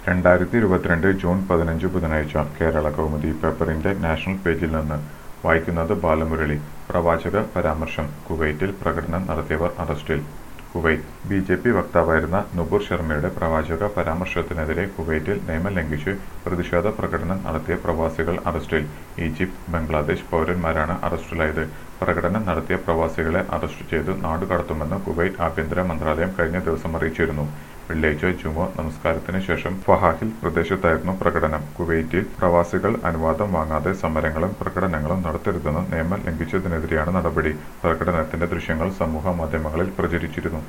2022 June 15 ബുധനാഴ്ച കേരള കൗമുദി പേപ്പറിന്റെ national പേജിൽ നിന്ന് വായിക്കുന്നത് ബാലമുരളി. പ്രവാചക പരാമർശം, കുവൈറ്റിൽ പ്രകടനം നടത്തിയവർ അറസ്റ്റിൽ. Kuwait BJP. വക്താവായിരുന്ന നുപുർ ശർമ്മയുടെ പ്രവാചക പരാമർശത്തിനെതിരെ കുവൈറ്റിൽ നിയമം ലംഘിച്ച് പ്രതിഷേധ പ്രകടനം നടത്തിയ പ്രവാസികൾ അറസ്റ്റിൽ. ഈജിപ്ത്, ബംഗ്ലാദേശ് പൗരന്മാരാണ് അറസ്റ്റിലായത്. പ്രകടനം നടത്തിയ പ്രവാസികളെ അറസ്റ്റ് ചെയ്ത് നാടുകടത്തുമെന്ന് കുവൈറ്റ് ആഭ്യന്തര മന്ത്രാലയം കഴിഞ്ഞ ദിവസം അറിയിച്ചിരുന്നു. വെള്ളിയാഴ്ച ജുമുഅ നമസ്കാരത്തിന് ശേഷം ഫഹാഹിൽ പ്രദേശത്തായിരുന്നു പ്രകടനം. കുവൈറ്റിൽ പ്രവാസികൾ അനുവാദം വാങ്ങാതെ സമരങ്ങളും പ്രകടനങ്ങളും നടത്തരുതെന്ന് നിയമം ലംഘിച്ചതിനെതിരെയാണ് നടപടി. പ്രകടനത്തിന്റെ ദൃശ്യങ്ങൾ സമൂഹ മാധ്യമങ്ങളിൽ പ്രചരിച്ചിരുന്നു.